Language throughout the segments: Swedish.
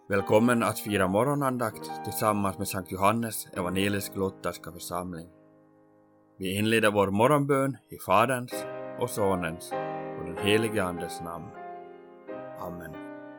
Välkommen att fira morgonandakt tillsammans med Sankt Johannes evangelisk-lutherska församling. Vi inleder vår morgonbön i Faderns och Sonens och den helige Andes namn. Amen.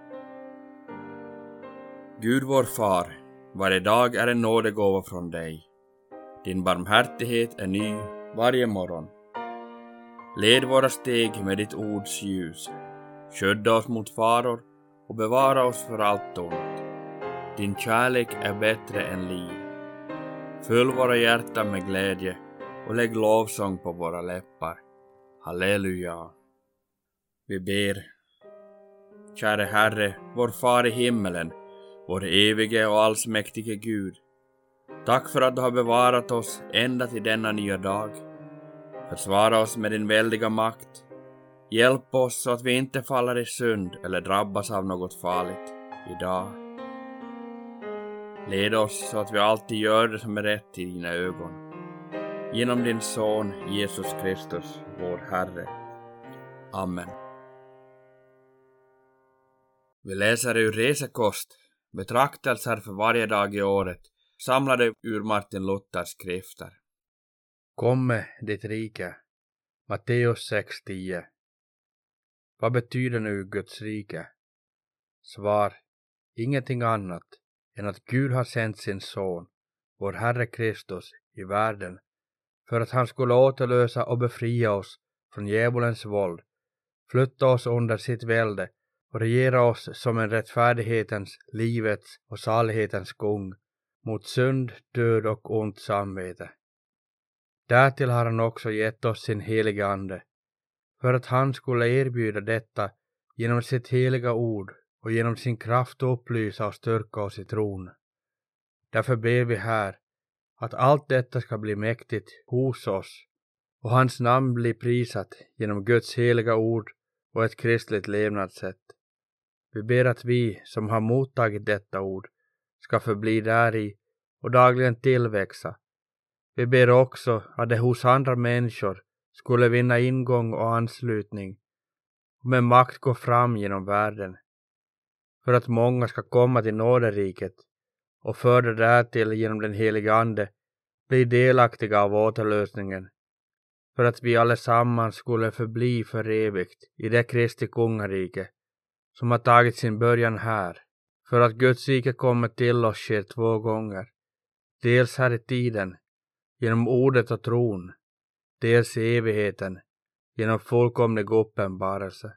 Gud vår far, varje dag är en nådegåva från dig. Din barmhärtighet är ny varje morgon. Led våra steg med ditt ords ljus. Skydda oss mot faror och bevara oss för allt ont. Din kärlek är bättre än liv. Fyll våra hjärtan med glädje och lägg lovsång på våra läppar. Halleluja. Vi ber. Käre Herre, vår far i himmelen, vår evige och allsmäktige Gud. Tack för att du har bevarat oss ända till denna nya dag. Försvara oss med din väldiga makt. Hjälp oss så att vi inte faller i synd eller drabbas av något farligt idag. Led oss så att vi alltid gör det som är rätt i dina ögon. Genom din son Jesus Kristus, vår Herre. Amen. Vi läser ur Resekost, betraktelser för varje dag i året, samlade ur Martin Luthers skrifter. Komme ditt rike. Matteus 6:10. Vad betyder nu Guds rike? Svar: ingenting annat än att Gud har sänt sin son, vår Herre Kristus, i världen för att han skulle återlösa och befria oss från djävulens våld, flytta oss under sitt välde och regera oss som en rättfärdighetens, livets och salighetens kung mot synd, död och ont samvete. Därtill har han också gett oss sin heliga ande, för att han skulle erbjuda detta genom sitt heliga ord och genom sin kraft upplysa och styrka oss i tron. Därför ber vi här att allt detta ska bli mäktigt hos oss och hans namn bli prisat genom Guds heliga ord och ett kristligt levnadssätt. Vi ber att vi som har mottagit detta ord ska förbli däri och dagligen tillväxa. Vi ber också att det hos andra människor skulle vinna ingång och anslutning och med makt gå fram genom världen, för att många ska komma till nåderiket och förda därtill genom den heliga ande bli delaktiga av återlösningen, för att vi allesammans skulle förbli för evigt i det Kristi kungarike som har tagit sin början här, för att Guds rike kommer till oss sker 2 gånger, dels här i tiden genom ordet och tron, dels i evigheten genom fullkomlig uppenbarelse.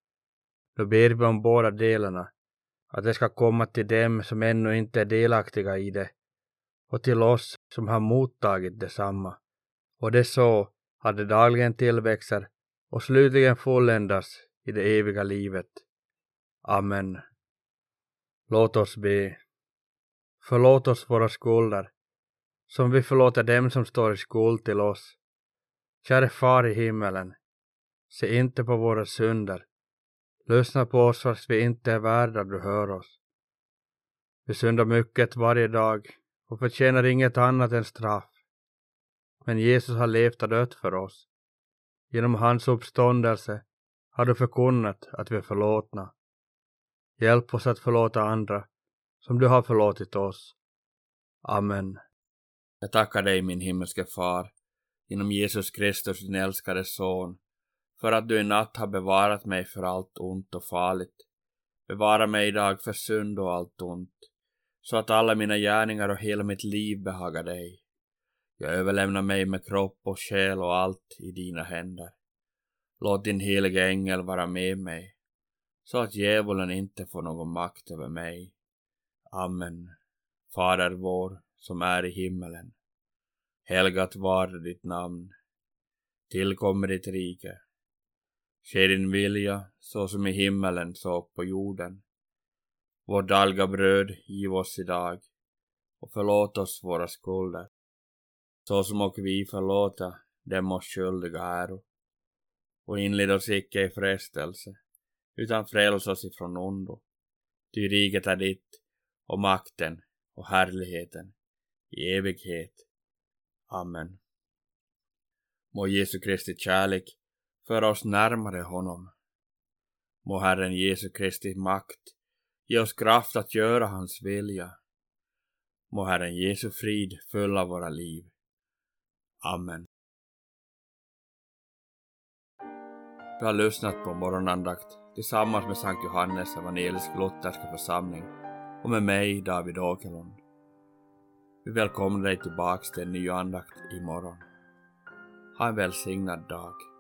Då ber vi om båda delarna, att det ska komma till dem som ännu inte är delaktiga i det och till oss som har mottagit detsamma, och det så att det dagligen tillväxer och slutligen fulländas i det eviga livet. Amen. Låt oss be. Förlåt oss våra skulder, som vi förlåter dem som står i skuld till oss. Käre far i himmelen, se inte på våra synder. Lyssna på oss fast vi inte är värda du hör oss. Vi syndar mycket varje dag och förtjänar inget annat än straff. Men Jesus har levt och dött för oss. Genom hans uppståndelse har du förkunnat att vi är förlåtna. Hjälp oss att förlåta andra som du har förlåtit oss. Amen. Jag tackar dig, min himmelske far, genom Jesus Kristus, din älskade son, för att du i natt har bevarat mig för allt ont och farligt. Bevara mig idag för synd och allt ont, så att alla mina gärningar och hela mitt liv behagar dig. Jag överlämnar mig med kropp och själ och allt i dina händer. Låt din heliga ängel vara med mig, så att djävulen inte får någon makt över mig. Amen. Fader vår, som är i himmelen. Helgat var ditt namn. Tillkommer ditt rike. Ske din vilja, så som i himmelen så på jorden. Vårt dagliga bröd giv oss idag, och förlåt oss våra skulder, så som och vi förlåta dem oss skyldiga äro. Och inled oss icke i frestelse, utan fräls oss ifrån ondo. Ty riket är ditt, och makten och härligheten i evighet. Amen. Må Jesu Kristi kärlek föra oss närmare honom. Må Herren Jesu Kristi makt Ge oss kraft att göra hans vilja. Må Herren Jesu frid fylla våra liv. Amen. Du har lyssnat på morgonandakt tillsammans med Sankt Johannes evangelisk-lutherska församling och med mig, David Åkerlund. Vi välkomnar dig tillbaks till en ny andakt imorgon. Ha en välsignad dag.